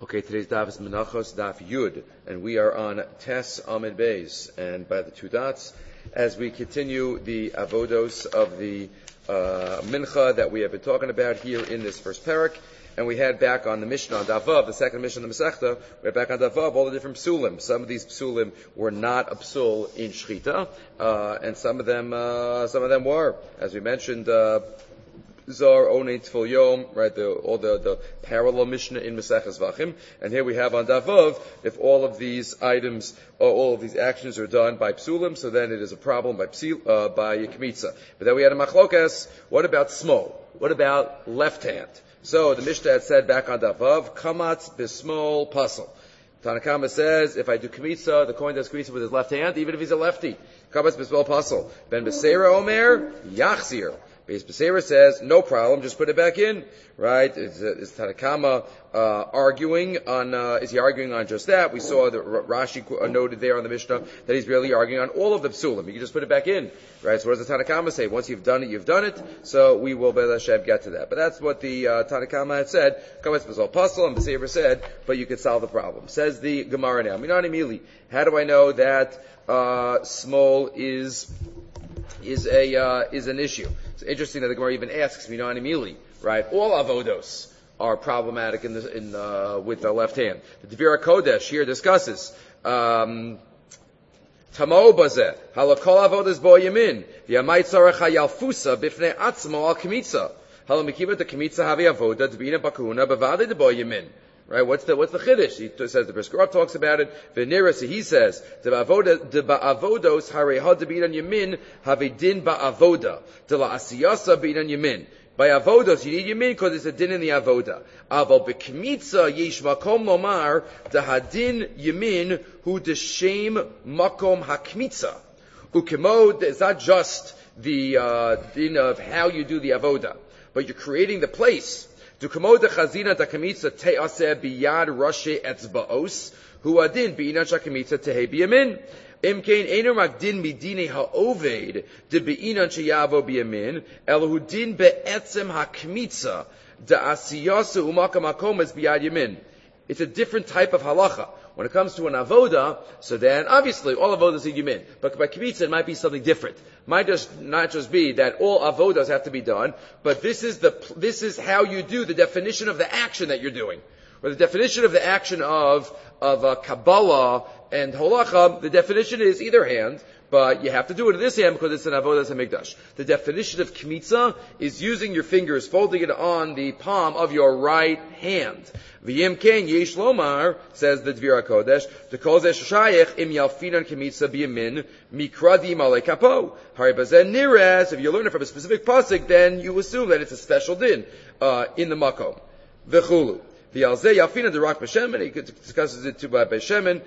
Okay, today's daf is Menachos Daf Yud, and we are on Tes Amid Beis, and by the two dots, as we continue the avodos of the mincha that we have been talking about here in this first parak, and we had back on the Mishnah on Daf Vav, the second Mishnah on the Masechta, we had back on Daf Vav all the different psulim. Some of these psulim were not a psul in Shchita, and some of them were, as we mentioned. Zar Onei Tfil Yom, right? All the parallel Mishnah in Maseches Vachim, and here we have on Davav. If all of these items, or all of these actions are done by psulim, so then it is a problem by kmitza. But then we had a machlokas. What about smol? What about left hand? So the Mishnah had said back on Davav, kamatz bismol pasel. Tanakama says, if I do kmitza, the kohen does kmitza with his left hand, even if he's a lefty. Kamatz bismol pasel. Ben Beseira Omer Yachzir. Beis Beseira says, no problem, just put it back in, right? Is Tanakama arguing on? Is he arguing on just that? We saw that Rashi noted there on the Mishnah that he's really arguing on all of the psulim. You can just put it back in, right? So what does the Tanakama say? Once you've done it, you've done it. So we will, Be'ez Hashem, get to that. But that's what the Tanakama had said. Kametz B'zol Pasal, and Beseira said, but you could solve the problem. Says the Gemara now. Minani Mili. How do I know that small is an issue? It's interesting that the Gemara even asks, Minani Mili, right? All avodos are problematic with the left hand. The Devira Kodesh here discusses, Tamo bazeh, halakol avodas bo yamin, v'yamait tzarech hayalfusa bifnei atzmo al kmitza, halamikiva the kmitza havi avoda dbina bakuna bavade de bo yamin. Right? What's the chiddush? He says the Brisker Rav talks about it. V'nirasi he says de ba'avodos harei hadabin yamin have a din ba'avoda de la asiyasa binan yamin. By avodos you need yamin because it's a din in the avoda. Aval b'kmitza yesh makom lomar de hadin yamin hu de shem makom hakmitza. Ukemod is not just the din of how you do the avoda, but you're creating the place. Du kamod chazina da kamitza te'aseh biyad rashi etzbaos hu adin bi'inan shakamitza tehe biyamin. Imkein einu rak din midine ha'oved de bi'inan sheyavo biyamin elu din be'etzem ha'kmitza da asiyasa u'makam ha'komes biyad yamin. It's a different type of halacha. When it comes to an avoda, so then obviously all avodas need yamin. But by kmitza it might be something different. Might not just be that all avodas have to be done, but this is how you do the definition of the action that you're doing. Or the definition of the action of Kabbalah and Holacha, the definition is either hand, but you have to do it in this hand because it's an avodas hamikdash. The definition of kmitza is using your fingers, folding it on the palm of your right hand. V'yim ken yesh lomar, says the Dvira Kodesh, the kodesh shayich im yalfinan kmitza b'yamin mikradim ale kapo. Hari bazen nires. If you learn it from a specific pasuk, then you assume that it's a special din in the makom. V'chulu. V'yalzeh yalfinan derak b'shemen. He discusses it to b'shemen.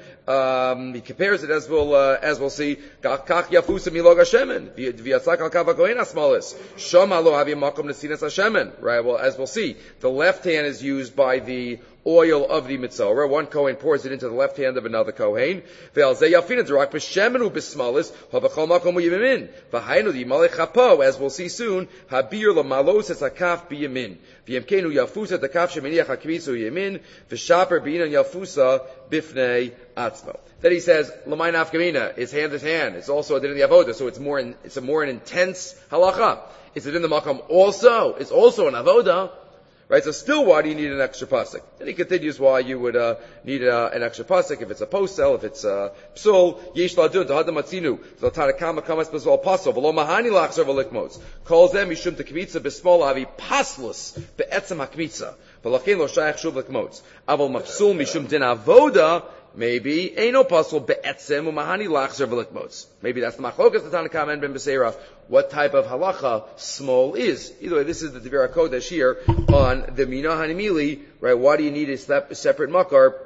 He compares it as we'll see. Kach yafusa milog hashemen. V'yatzak al kav hakohen asmalis. Shama lo havi makom nesinas hashemen. Right. Well, as we'll see, the left hand is used by the oil of the mitzorah. One kohen pours it into the left hand of another kohen. V'yalzeh yalfinan derak b'shemen u'b'smalis havachol makom u'yimin. V'hainu yimalech chapo. As we'll see soon, habir lamalos es hakaf b'yamin. V'yemkenu yafusa dekaf sheminiach hakmitzu yamin. V'shaper b'inan yafusa bifnei atzmo. Then he says, L'may nafkamina, is hand. It's also a din in the avoda, so it's a more an intense halacha. Is it in the makam also? It's also an avoda. Right, so still why do you need an extra pasuk? Then he continues why you would need an extra pasuk if it's a posel, if it's a psul. Yesh ladun tahadam atzinu zaltanakama kamas b'zol pasel v'lo mahani lachzer v'likmos calls them mishum tekmitza b'smol avi paslus be'etzem hakmitza v'lakein lo shayach shuv likmos avol mapsul mishum din avoda. Maybe eino pasul be'etzem u'mahani lachzer v'likmos. Maybe that's the machlokas the Tanakama and Ben Beseira. What type of halacha small is? Either way, this is the Devira Kodesh here on the Mina Hanimili. Right? Why do you need a separate makar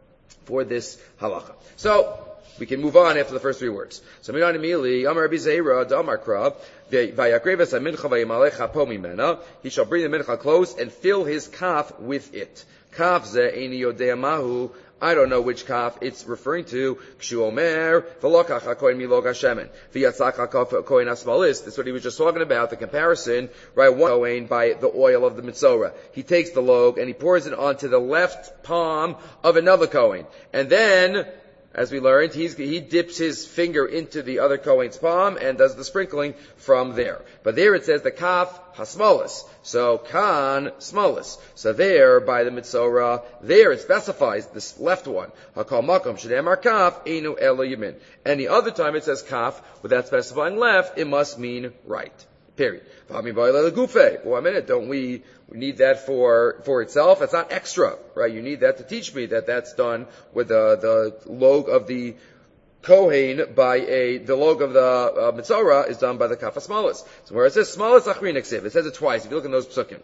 for this halacha? So we can move on after the first three words. So Mina Hanimili, Amar Rabbi Zeira, Damar Kra, Vayakreves HaMincha Vayimalech HaPo Mimena. He shall bring the mincha close and fill his kaf with it. Kaf ze eini yodea mahu I don't know which kaf it's referring to. Kshu omer, v'lokach hakohen milog hashemen, v'yatzach hakohen hasmalis. That's what he was just talking about, the comparison, right? One kohen by the oil of the mitzorah. He takes the log and he pours it onto the left palm of another kohen. And then, as we learned, he dips his finger into the other kohen's palm and does the sprinkling from there. But there it says the kaf hasmalis. So kan smalis. So there, by the mitzorah, there it specifies this left one. Hakal makom shedemar kaf enu elo yamin. Any other time it says kaf without specifying left, it must mean right. Period. For 1 minute, don't we need that for itself? It's not extra, right? You need that to teach me that that's done with the log of the Kohen the log of the Mitzorah is done by the Kaf HaSmalis. So where it says Smalis Achrin Eksiv, it says it twice. If you look in those psukim.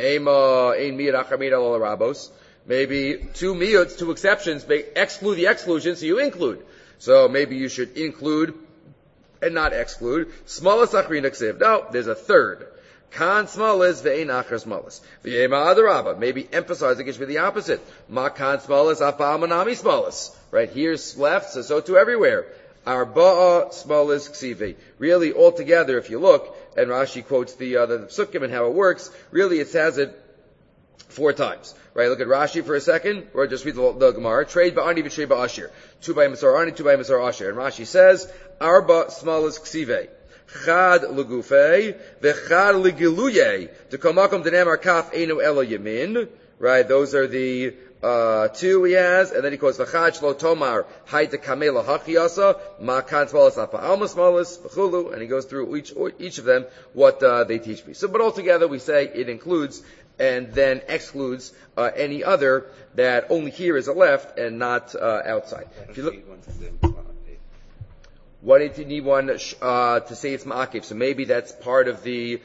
Maybe two miyuts, two exceptions, exclude the exclusion, so you include. So maybe you should include and not exclude. Smalis Achrin Eksiv. No, there's a third. Kan smalis ve'ein achar smalis. V'yema adarabba. Maybe emphasizing it should be the opposite. Ma kan smalis afal manami smalis. Right, here's left, so too everywhere. Arba'a smalis ksivi. Really, altogether, if you look, and Rashi quotes the psukim and how it works, really it says it 4 times. Right, look at Rashi for a second, or just read the Gemara. Trade ba'ani v'trade ba'ashir. 2 by Misor Ani, 2 by Misor Ashir. And Rashi says, Arba smalis ksive. Chad legufei, v'chad legiluye. To komakom denemar kaf enu elo yamin. Right, those are the 2 he has, and then he quotes v'chad shlo tomar hayta kamela hachiyasa ma kan smalis apa alma smalis v'chulu, and he goes through each of them what they teach me. So, but altogether we say it includes and then excludes any other that only here is a left and not outside. If you look, why did you need one to say it's ma'akiv? So maybe that's part of the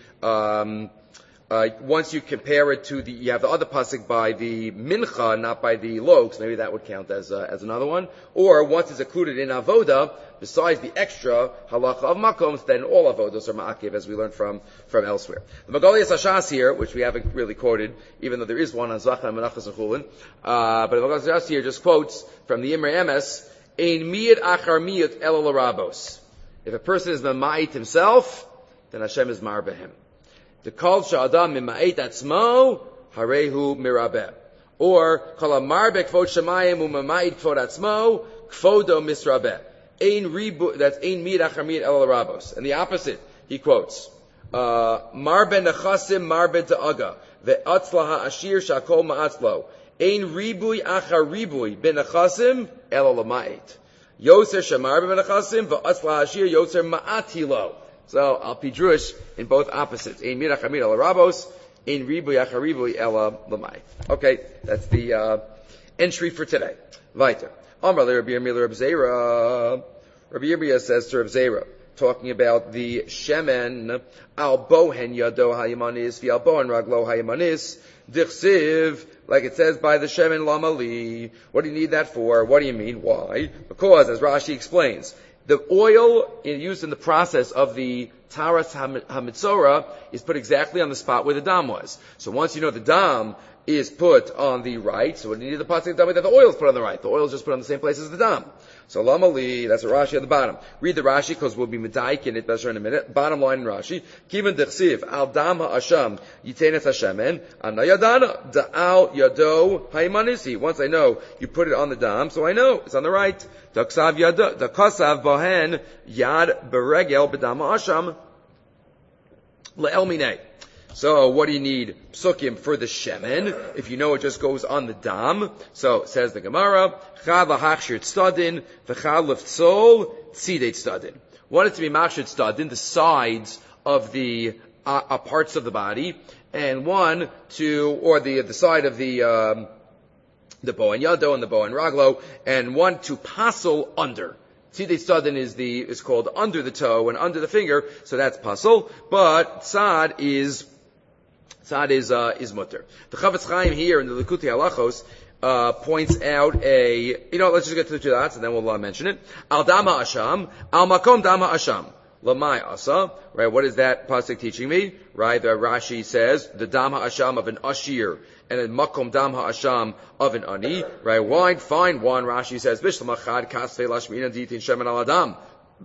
once you compare it to you have the other pasuk by the mincha, not by the logs. Maybe that would count as another one. Or once it's included in avoda, besides the extra halacha of makoms, then all avodos are ma'akiv, as we learned from elsewhere. The Magaliyas Hashas here, which we haven't really quoted, even though there is one on Zachar and Menachos and Chulin, but the Magaliyas Hashas here just quotes from the Imre Emes, Ein miyat achar miyat elo l'rabos. If a person is mamait himself, then Hashem is marbehem. The kol sha'adam mima'et atzmo, harehu mirabeh. Or, kol ha'marbeh kvod shamayim u'mama'et kvod atzmo, kvodo misrabeh. That's ein miyat achar miyat elo l'rabos. And the opposite, he quotes, marbe nechasim marbe ta'aga, ve'atzla ha'ashir sha'kol ma'atzlo. Ein ribui achar ribui ben nechasim elo l'ma'et. Yoser shamar ben nechasim ve'atzla ha'ashir yoser ma'atilo. So, I'll be Jewish in both opposites. Ein mirach hamid ela rabos, ein ribu yacharibu ela lamai. Okay, that's the entry for today. Weiter. Amar le Rabbi Yirmiyah Rabbi Zera. Rabbi Yirmiyah says to Rabbi Zera, talking about the shemen, al bohen yado hayamanis, vi al bohen raglo hayamanis, dichsiv, like it says by the shemen lamali. What do you need that for? What do you mean? Why? Because, as Rashi explains, the oil used in the process of the Taras HaMitzorah is put exactly on the spot where the dam was. So once you know the dam is put on the right, so when you need the pasuk that the oil is put on the right. The oil is just put on the same place as the dam. So Lamali, that's a Rashi at the bottom. Read the Rashi because we'll be medaik in it better in a minute. Bottom line in Rashi, Kivan Dechsiv, Al Dam HaAsham, Yitenet Hashemen, Anayadana, Da'al Yado Haimanisi. Once I know, you put it on the dam, so I know, it's on the right. Daksav Yado, Dakasav Bohen, Yad Beregel, B'Dam HaAsham, Le'el Minei. So, what do you need psukim for the shemen? If you know it just goes on the dam. So, says the Gemara, Chad lahachshir tzadin, v'chad leftzol, tzidei tzadin. Want it to be machshir tzadin, the sides of the parts of the body, and one or the side of the bow and yado and the bow and raglo, and one to passel under. Tzidei tzadin is called under the toe and under the finger, so that's passel, but tzad is mutter. The Chavetz Chaim here in the Likutei Halachos points out let's just get to the two dots and then we'll mention it. Al dama asham, al makom dama asham. Lamai asa, right? What is that pasuk teaching me? Right? The Rashi says the dam ha'asham of an ashir and a makom dam ha'asham of an ani. Right? Wine, fine wine. Rashi says bishlamachad kasvei lashmina ditin shemen al adam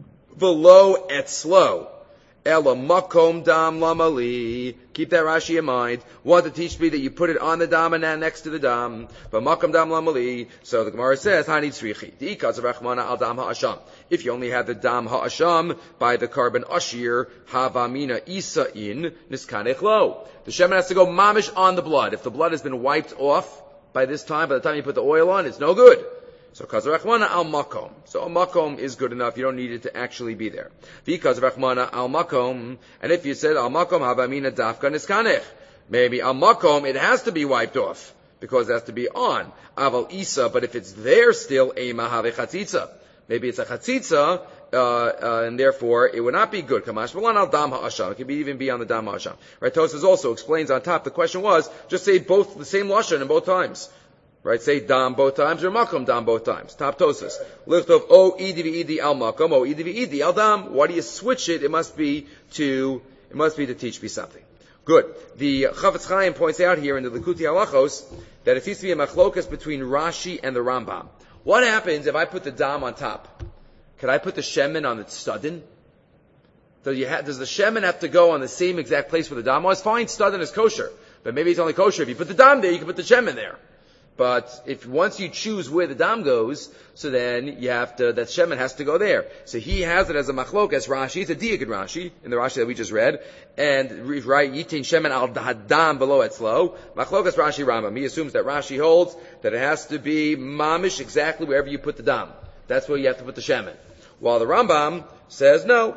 velo etzlo. Ela makom dam lamali. Keep that Rashi in mind. Want to teach me that you put it on the dam and then next to the dam. But makom dam lamali. So the Gemara says, Hani tzrichi. Di'ikaz rachmana al dam ha'asham. If you only have the dam ha'asham by the carbon ashir, havamina isa in niskanech lo. The shemen has to go mamish on the blood. If the blood has been wiped off by this time, by the time you put the oil on, it's no good. So kazarachmana al makom. So a makom is good enough. You don't need it to actually be there. Because rachmana al makom, and if you said al makom havamina dafka niskanech, maybe al makom it has to be wiped off because it has to be on aval isa. But if it's there still, ema have chatzitza. Maybe it's a chatzitza, and therefore it would not be good. Kamash malan al dam ha'asham. It could even be on the dam ha'asham. Right? Tosfos also explains on top. The question was just say both the same lashon in both times. Right, say dam both times or makom dam both times. Top Tosfos. Lichtov o idi v'idi al makom o idi v'idi al dam. Why do you switch it? It must be to teach me something. Good. The Chafetz Chaim points out here in the Likutei Halachos that it seems to be a machlokas between Rashi and the Rambam. What happens if I put the dam on top? Could I put the shemen on the studin? Does the shemen have to go on the same exact place where the dam was? Fine, studin is kosher, but maybe it's only kosher if you put the dam there. You can put the shemen there. But if once you choose where the dam goes, so then you have to, that shemen has to go there. So he has it as a machlokas Rashi. It's a diagid Rashi in the Rashi that we just read, and right yitin shemen al hadam below etzlo machlokas Rashi Rambam. He assumes that Rashi holds that it has to be mamish exactly wherever you put the dam. That's where you have to put the shemen. While the Rambam says no.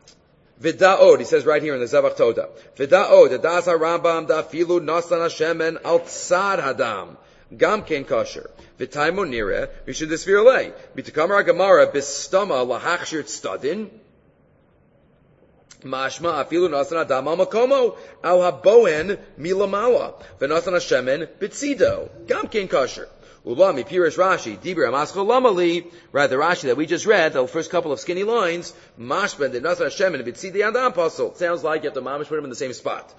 Vida'od, he says right here in the Zavach Toda. Vida'od, das Rambam da filu nasan shemen al tzad hadam. Gam ken kosher. V'taimo nire, mishud desvirlei. B'tekamar Gemara b'stama lahachshir tzadin. Mashma afilu nasan adam al makomo al habohen milamala. V'nasan hashemen b'tzido. Gam ken kosher. Ulami pirish Rashi dibra maschol lamali. Right, the Rashi that we just read, the first couple of skinny lines. Mashma the nasan hashemen b'tzidi adam apostle. Sounds like you have to mamish put him in the same spot.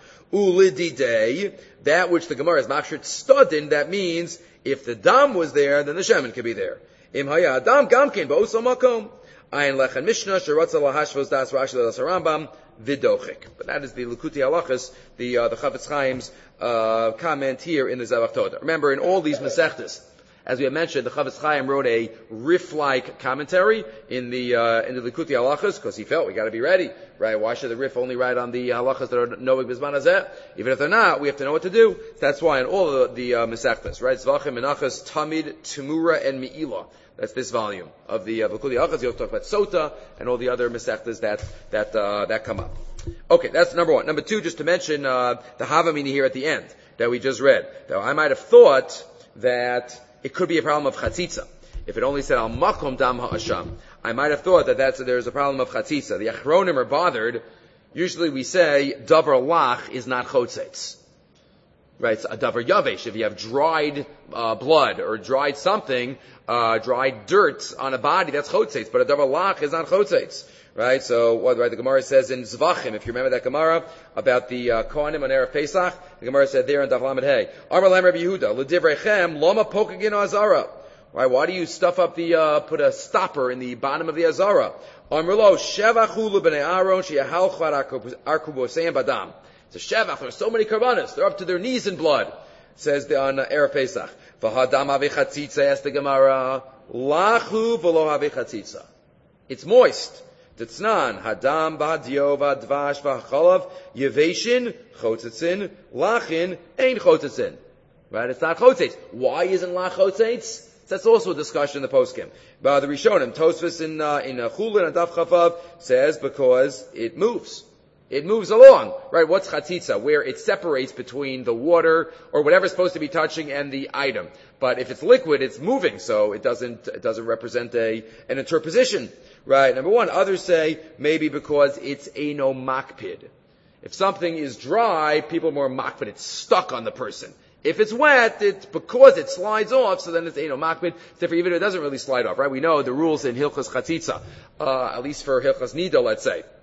Ulididei, that which the Gemara is machshir studin, that means if the dam was there, then the shemen could be there. Im haya adam gamkin ba'oso makom. Ayin lechan mishnah sheratza lahashvos das Rashi das Rambam vidochik. But that is the Likutei Halachos, the Chafetz Chaim's comment here in the Zavach Toda. Remember, in all these Masechtas, as we have mentioned, the Chafetz Chaim wrote a Rif-like commentary in the Likutei Halachos because he felt we got to be ready, right? Why should the Rif only write on the halachas that are noeg b'zman hazeh? Even if they're not, we have to know what to do. That's why in all the Masechtas, right? Zvachim, Menachos, Tamid, Temura, and Me'ilah. That's this volume of the Likutei Halachos. You'll talk about Sota and all the other Masechtas that come up. Okay, that's number one. Number two, just to mention the Havamina here at the end that we just read. Though I might have thought that it could be a problem of chatzitza. If it only said al makom dam ha'asham, I might have thought that there's a problem of chatzitza. The achronim are bothered. Usually we say davar lach is not chotzetz. Right? It's a davar yavesh. If you have dried blood or dried something, dried dirt on a body, that's chotzetz. But a davar lach is not chotzetz. Right? So, right, the Gemara says in Zvachim, if you remember that Gemara about the Kohanim on Erev Pesach, the Gemara said there in Daf Lamed Hey, Amar Lam Rabbi Yehuda, L'divrechem, Loma Pokagin Azara. Right? Why do you stuff up put a stopper in the bottom of the Azara? Amar Lo, Shevachu L'bnei Aaron, Sheyahalchu Arkuboseim Badam. It's a Shevach, there are so many karbanos, they're up to their knees in blood, says on Erev Pesach. V'hadam Avichatzitza, asked the Gemara, Lachu V'lo Avichatzitza. It's moist. Tetznan, hadam, ba'adio, va'advash, va'chalav, yeveshin, chotzetzin, lachin, ein chotzetzin. Right? It's not chotzetz. Why isn't lach chotzetz? That's also a discussion in the poskim. But the Rishonim, Tosfos in Chulin and Daf Chavav says because it moves. It moves along. Right? What's chatzitza? Where it separates between the water or whatever's supposed to be touching and the item. But if it's liquid, it's moving, so it doesn't represent an interposition. Right, number one. Others say maybe because it's eino makpid. If something is dry, people are more makpid. It's stuck on the person. If it's wet, it's because it slides off, so then it's eino makpid. Therefore, even if it doesn't really slide off, right? We know the rules in Hilchos Chatzitza, at least for Hilchos Nida, let's say.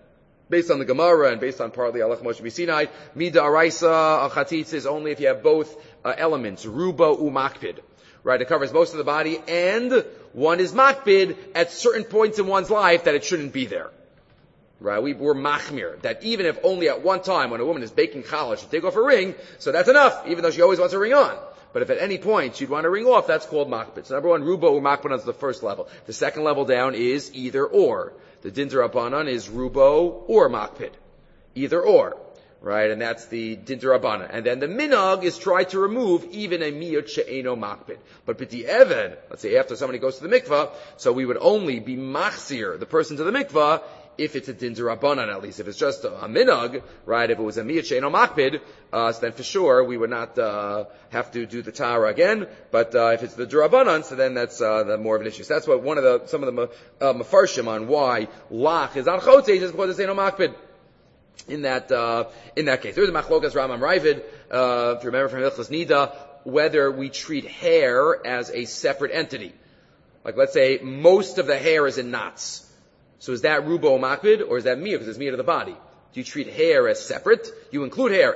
based on the Gemara and based on partly Halach Moshe Sinai, Mida Araisa Chatzitza is only if you have both elements, Ruba Umakpid. Right, it covers most of the body, and one is Makpid at certain points in one's life that it shouldn't be there. Right, we're machmir, that even if only at one time when a woman is baking challah, she'll take off a ring, so that's enough, even though she always wants a ring on. But if at any point she'd want a ring off, that's called makpid. So number one, Ruba or Makpid is the first level. The second level down is either or. The Din D'Rabbanan is Rubo or Makpid. Either or. Right? And that's the Din D'Rabbanan. And then the Minhag is try to remove even a Miyut She'eno Makpid. But B'di Even, let's say after somebody goes to the mikvah, so we would only be machzir, the person to the mikvah, if it's a Din D'Rabbanan at least. If it's just a minhag, right, if it was a Miyut She'eno Makpid, so then for sure we would not have to do the Tara again. But if it's the D'Rabbanan, so then that's the more of an issue. So that's what some of the Mefarshim on why Lach is on Chotzeis is because it's She'eno Makpid. In that case, there's a Machlokas Rambam Ravid, if you remember from Hilchos Nida, whether we treat hair as a separate entity. Like let's say most of the hair is in knots. So is that Rubo Makpid, or is that Miyah, because it's Miyah of the body? Do you treat hair as separate? You include hair.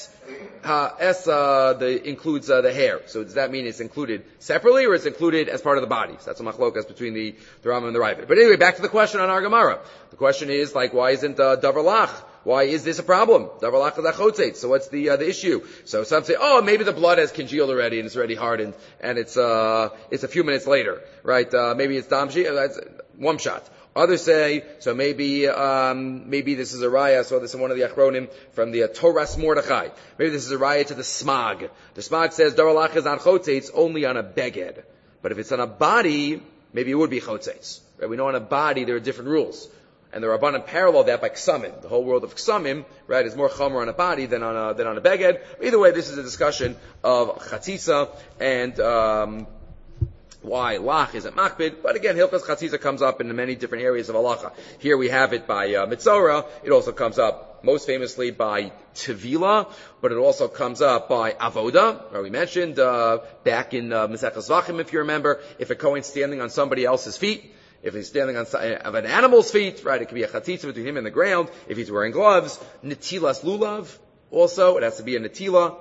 Includes the hair. So does that mean it's included separately, or it's included as part of the body? So that's a machlokas between the Rambam and the Ravid. But anyway, back to the question on our Gemara. The question is, why isn't Davar Lach? Why is this a problem? Davar Lach is Achotzetz. So what's the issue? So some say, maybe the blood has congealed already and it's already hardened, and it's a few minutes later, right? Maybe it's Damshi, that's one shot. Others say, so maybe this is a raya, so this is one of the achronim from the Toras Mordechai. Maybe this is a raya to the Smag. The Smag says, Davar Lach is on Chotzetz only on a beged. But if it's on a body, maybe it would be Chotzetz. Right? We know on a body there are different rules. And the Rabbanan parallel that by Ksamim. The whole world of Ksamim, right, is more chomer on a body than on a beged. Either way, this is a discussion of Chatzitza and, why Lach isn't Makpid, but again, Hilchos Chatzitza comes up in many different areas of Halacha. Here we have it by Mitzora. It also comes up most famously by Tevila, but it also comes up by Avoda. Right, we mentioned back in Maseches Zvachim, if you remember, if a Kohen's standing on somebody else's feet, if he's standing on an animal's feet, right, it could be a Chatzitza between him and the ground. If he's wearing gloves, Netilas Lulav, also, it has to be a Netila.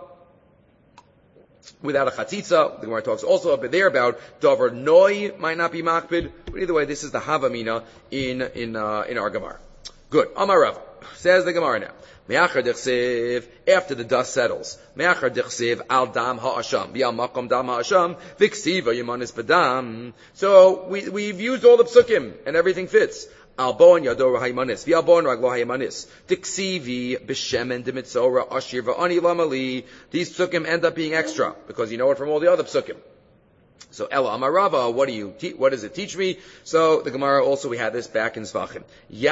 Without a chatzitza, the Gemara talks also up there about davar noi might not be makpid, but either way, this is the havamina in our Gemara. Good. Amar Rav says the Gemara now. Me'achar dichsev, after the dust settles. Me'achar dichsev al dam ha'asham, v'al makom dam ha'asham, v'ksiva yemanis badam. So we've used all the psukim and everything fits. Albon yador ha'yimanis, v'albon raglo ha'yimanis, diksivi b'shemen demitzora ashir v'ani lamali. These psukim end up being extra because you know it from all the other psukim. So Ella Amarava, what does it teach me? So the Gemara also, we had this back in Zvachim.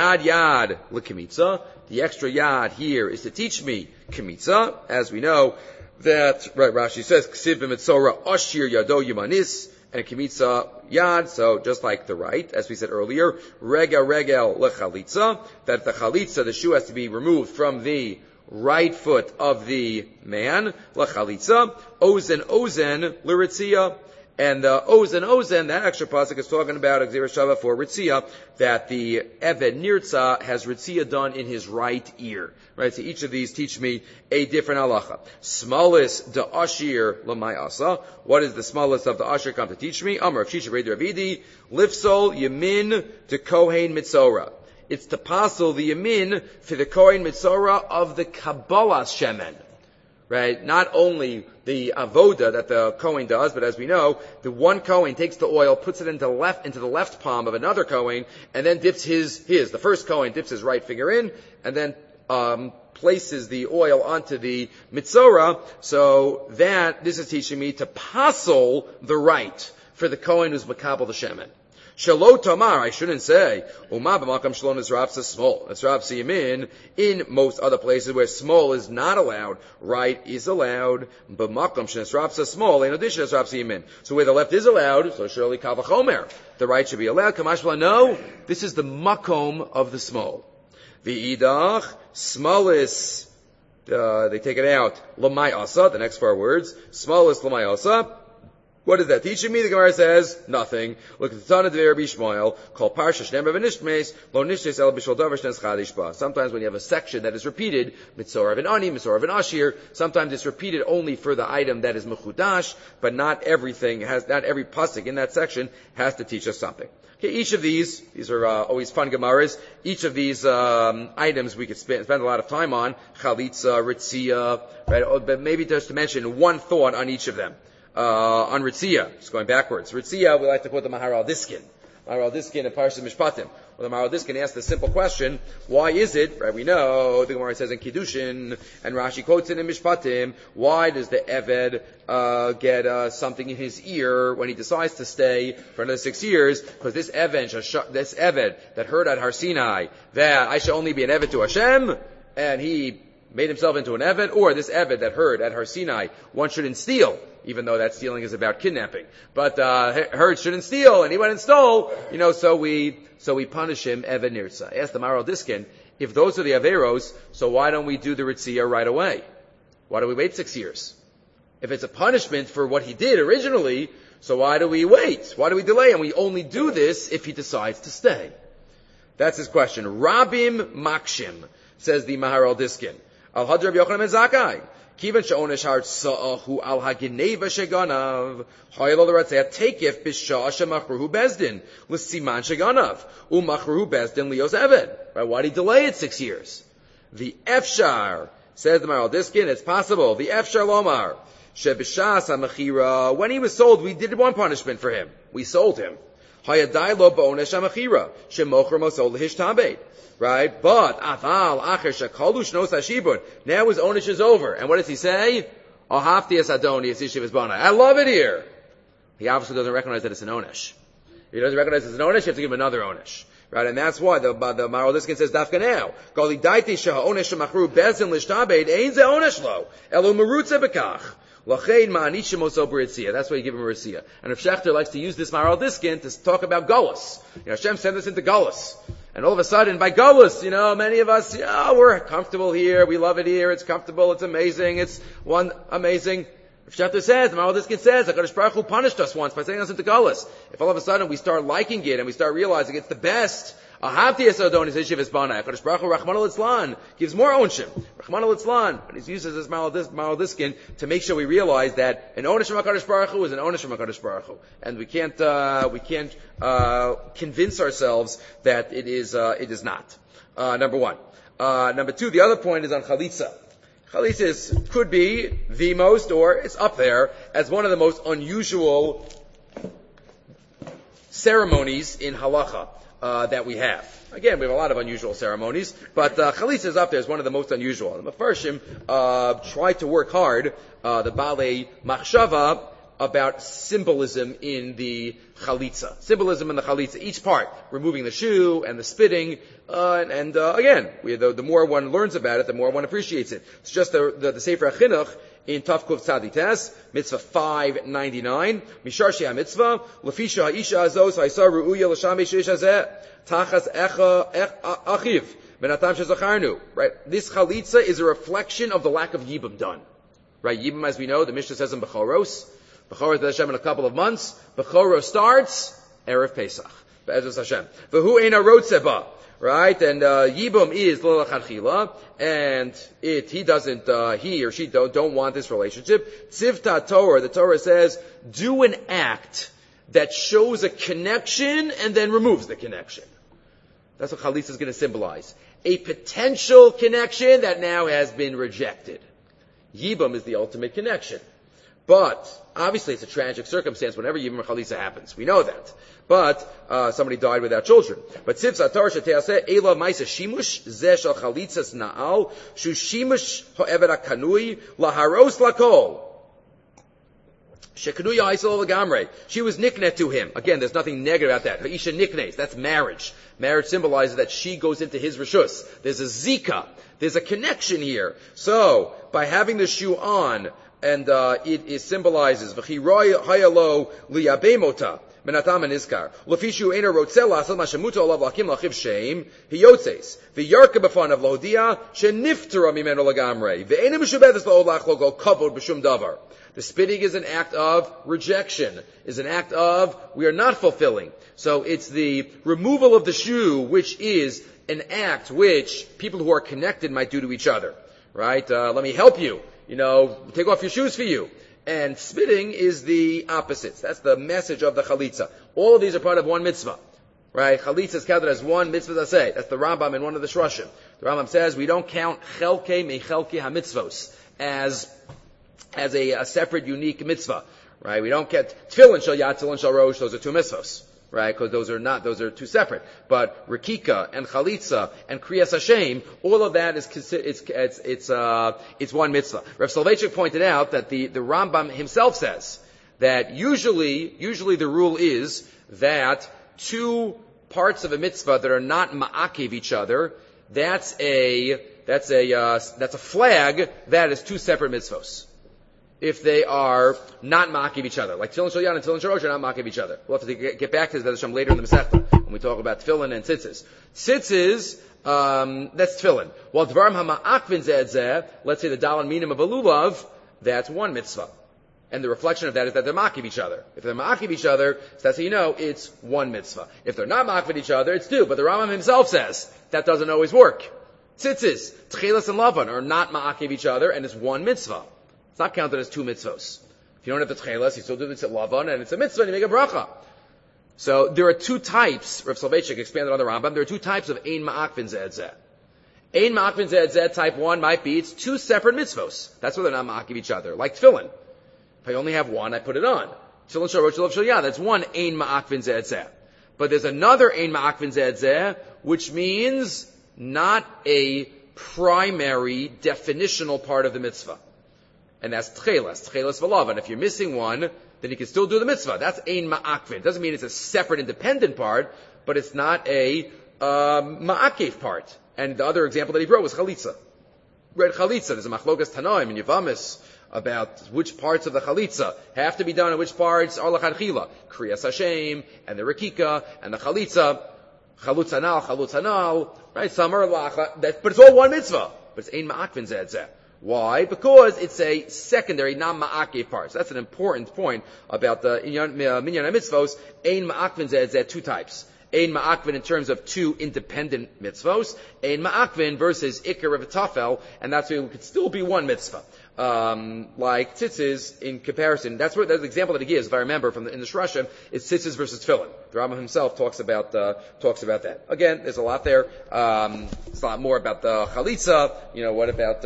Yad l'kemitza. The extra yad here is to teach me kemitza, as we know that, right, Rashi says, ksiv b'mitzora ashir yado yimanis, and kemitza yad, so just like the right, as we said earlier, regel lechalitza, that the chalitza, the shoe has to be removed from the right foot of the man, lechalitza, ozen l'ritzia. And the ozen, that extra pasuk is talking about Gzera Shava for Ritzia, that the Eved Nirtza has Ritzia done in his right ear. Right, so each of these teach me a different halacha. Smalis da Ashir Lamai Asa. What is the smallest of the Ashir come to teach me? Amar of Shisha Rei Ravidi, Lifsol Yamin to Kohen Mitzora. It's to passel the Yamin for the Kohen Mitzora of the Kabbalas Shemen. Right? Not only the avoda that the Kohen does, but as we know, the one Kohen takes the oil, puts it into the left palm of another Kohen, and then dips the first Kohen dips his right finger in, and then places the oil onto the mitzora. So this is teaching me to passel the right for the Kohen who's makabel the shemen. Shalo Tamar, I shouldn't say, Uma b'makam shalom is Rav small. That's Rav Yamin. In most other places where small is not allowed, right is allowed. B'makam shenes Rav small, in addition as Rav Yamin. So where the left is allowed, so surely Kavachomer, the right should be allowed. Kamashla, no, this is the makom of the small. V'idach, smallis, they take it out. Lamai asa, the next 4 words. Smallis lamai asa. What is that teaching me? The Gemara says nothing. Look at the Tana de Rabbi Shmuel. Call Parsha Shneim V'Nishmeis Lo Nishtes El B'Shol Davar Shnes Chadish Ba. Sometimes when you have a section that is repeated, Mitzorav and Ani, Mitzorav and Ashir, sometimes it's repeated only for the item that is Mechudash, but not every pasuk in that section has to teach us something. Okay, each of these are always fun Gemaras. Each of these items we could spend a lot of time on. Chalitza, Ritzia, right? But maybe just to mention one thought on each of them. On Ritzia, just going backwards. Ritzia, we like to quote the Maharal Diskin. Maharal Diskin in Parashat Mishpatim. Well, the Maharal Diskin asked the simple question, why is it, right, we know, the Gemara says in Kiddushin, and Rashi quotes it in Mishpatim, why does the Eved get something in his ear when he decides to stay for another 6 years? Because this Eved that heard at Har Sinai that I shall only be an Eved to Hashem, and he made himself into an Eved, or this Eved that heard at Har Sinai, one shouldn't steal, even though that stealing is about kidnapping. But heard shouldn't steal, and he went and stole, so we punish him Eved Nirza. Ask the Maharal Diskin, if those are the Averos, so why don't we do the Ritzia right away? Why do we wait 6 years? If it's a punishment for what he did originally, so why do we wait? Why do we delay? And we only do this if he decides to stay. That's his question. Rabim Makshim, says the Maharal Diskin. Al-Hadr Rabbi Yochanan ben Zakkai. Kivan she'onesh hartza'ahu al hageneva sheganav. Hayel l'ratzeh tekef b'shah shemachruhu bezdin. L'siman sheganav. U'machruhu bezdin lios eved. Right? Why did he delay it 6 years? The Efshar, says the Maharal Diskin, it's possible. The Efshar lomar. Shebishas ha'machira. When he was sold, we did one punishment for him. We sold him. Hayadai lo ba'onesh ha'machira. Shemocher mosol l'hishtabed. Right? But, aval, acher, shakalu, shnos hashibun. Now his ownish is over. And what does he say? Ahafti es adoni, es yishiv es bana. I love it here. He obviously doesn't recognize that it's an onish. If he doesn't recognize it's an onish, you have to give him another onish. Right? And that's why the Maharal Diskin says, Dafka now. Gali daiti sheha onish shemachru bezin lishtabed, ein ze onish lo. Elu merutze bekach. Lachein ma'anishim oso b'ritzia. That's why you give him a ritzia. And if Schechter likes to use this Maharal Diskin to talk about Golos. Hashem sent us into Golos. And all of a sudden, by Golos, many of us, we're comfortable here, we love it here, it's comfortable, it's amazing, it's one amazing. If Schechter says, the Maharal Diskin says, HaKadosh Baruch Hu punished us once by sending us into Golos. If all of a sudden we start liking it and we start realizing it's the best, Ahavti es Adonis Yishiv es Bana, HaKadosh Baruch Hu Rachmana Litzlan gives more onshim. Rachmana Litzlan, and he uses this Maharal Diskin to make sure we realize that an onish from HaKadosh Baruch Hu is an onish from HaKadosh Baruch Hu. And we can't convince ourselves that it is not. Number one. Number two, the other point is on Chalitza. Chalitza could be the most, or it's up there, as one of the most unusual ceremonies in halacha that we have. Again, we have a lot of unusual ceremonies, but Chalitza is up there as one of the most unusual. The Mefarshim tried to work hard, the Balei Machshava, about symbolism in the Chalitza. Symbolism in the Chalitza. Each part, removing the shoe and the spitting, again, the more one learns about it, the more one appreciates it. It's just the Sefer HaChinuch in Tavkuf Tzadites, mitzvah 599, Mishar Shea mitzvah, Lefisha ha'isha azos, ha'isa ru'uya l'sham she'ish hazeh, tachas achiv, benatam shezacharnu. Right? This Chalitza is a reflection of the lack of Yibam done. Right? Yibam, as we know, the Mishnah says in Bechoros, Bechoros Hashem in a couple of months. Bechoros starts Erev Pesach. Be'ezus Hashem. V'hu eina rotzeba. Right? And Yibum is l'lachadchila, and he or she don't want this relationship. Tzivta Torah, the Torah says, do an act that shows a connection and then removes the connection. That's what Chalitza is going to symbolize. A potential connection that now has been rejected. Yibum is the ultimate connection. But, obviously it's a tragic circumstance whenever Yibum or Chalitza happens. We know that. But, somebody died without children. But, Tzivs HaTorah Sheteaseh, Eila Maisa Shimush, Zeh Shal Chalitzas Na'al, Shu Shimush Ho'eved HaKanui, Laharos Lakol. Shekanuya Aisel Lagamre. She was niknet to him. Again, there's nothing negative about that. Ha'isha niknes. That's marriage. Marriage symbolizes that she goes into his rishus. There's a zika. There's a connection here. So, by having the shoe on, and it symbolizes v'chiroi hayalo liyabemota Menatam and Iskar. Lefishu Einer Rotzela, Asal Mashamuto Olav Lakim Lachiv Shem, Hiyotzes. V'yarka b'fan of Lodia, Sheniftara Mimeno Lagamre. V'enim Shubethis La'olach Logo Kavod B'shum Davar. The spitting is an act of rejection, is an act of we are not fulfilling. So it's the removal of the shoe, which is an act which people who are connected might do to each other. Right? Let me help you. Take off your shoes for you. And spitting is the opposites. That's the message of the chalitza. All of these are part of one mitzvah. Right? Chalitza is counted as one mitzvah zaseh. That's the Rambam in one of the Shroshim. The Rambam says we don't count chelkei mechelkei hamitzvos as a separate, unique mitzvah. Right? We don't get tefillin shel yad, tefillin shel rosh. Those are two mitzvos. Right? Because those are two separate. But Rikika and Chalitza and Kriyas Hashem, all of that it's one mitzvah. Rav Soloveitchik pointed out that the Rambam himself says that usually the rule is that two parts of a mitzvah that are not ma'akiv each other, that's a flag that is two separate mitzvos. If they are not ma'akiv each other. Like Tefillin Shel Yad and Tefillin Shel Rosh are not ma'akiv each other. We'll have to get back to this later in the Masechta when we talk about Tefillin and Tzitzis. Tzitzis, that's Tefillin. While Dvarim HaMa'akvin Zeh Zeh, let's say the Dalan Minim of a Lulav, that's one mitzvah. And the reflection of that is that they're ma'akiv each other. If they're ma'akiv each other, so that's how you know it's one mitzvah. If they're not ma'akiv each other, it's two. But the Rambam himself says that doesn't always work. Tzitzis, Tchelas and Lavan are not ma'akiv each other, and it's one mitzvah. It's not counted as two mitzvos. If you don't have the tchelas, you still do the lavan, and it's a mitzvah, and you make a bracha. So there are two types, Rav Soloveitchik expanded on the Rambam, there are two types of ein ma'akvin zeh zeh. Ein ma'akvin zeh zeh, type 1 might be, it's two separate mitzvos. That's where they're not ma'akiv each other. Like tefillin. If I only have one, I put it on. Tefillin shel rosh, tefillin shel yad, that's one ein ma'akvin zeh zeh. But there's another ein ma'akvin zeh zeh, which means not a primary, definitional part of the mitzvah. And that's tchelas v'lav. And if you're missing one, then you can still do the mitzvah. That's ein ma'akvin. Doesn't mean it's a separate, independent part, but it's not a ma'akev part. And the other example that he brought was chalitza. Read chalitza. There's a machlokas tanoim in Yavamis about which parts of the chalitza have to be done and which parts are l'chadchila. Kriyas Hashem and the rikika and the chalitza. Chalutz anal. Right? Some are lacha. But it's all one mitzvah. But it's ein ma'akvin zeh zeh. Why? Because it's a secondary, non-ma'akev part. So that's an important point about the minyan mitzvos. Ein ma'akvin zeh two types. Ein ma'akvin in terms of two independent mitzvos. Ein ma'akvin versus ikar of a tafel, and that's where it could still be one mitzvah. Like tzitzis in comparison. That's the example that he gives, if I remember in the Shroshim, is tzitzis versus tefillin. The Rambam himself talks about that. Again, there's a lot there. It's a lot more about the chalitza. What about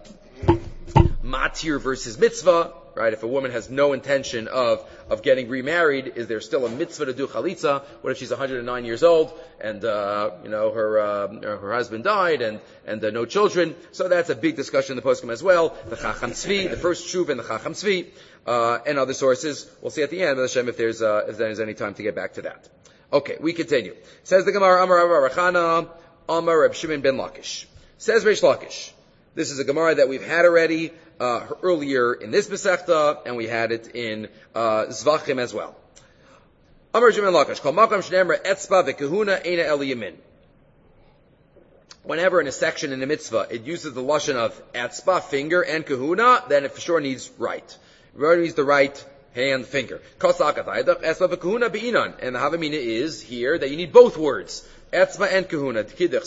matir versus mitzvah? Right? If a woman has no intention of getting remarried, is there still a mitzvah to do chalitza? What if she's 109 years old and her husband died and no children? So that's a big discussion in the poskim as well. The Chacham Tzvi, the first shuv and the Chacham Tzvi, and other sources. We'll see at the end, Hashem, if there's any time to get back to that. Okay, we continue. Says the Gemara, Amar Rav Rachana, Amar Reb Shimon ben Lakish. Says Reish Lakish. This is a Gemara that we've had already earlier in this Masechta, and we had it in Zvachim as well. Amar Shimon Lakish, Kol Makam Shneimra Etzba V'Kehuna Eina El Yamin. Whenever in a section in a mitzvah it uses the lashon of etzba, finger, and kahuna, then it for sure needs right. It really needs the right hand, finger. And the Havamina is here that you need both words. Etzba and kahuna.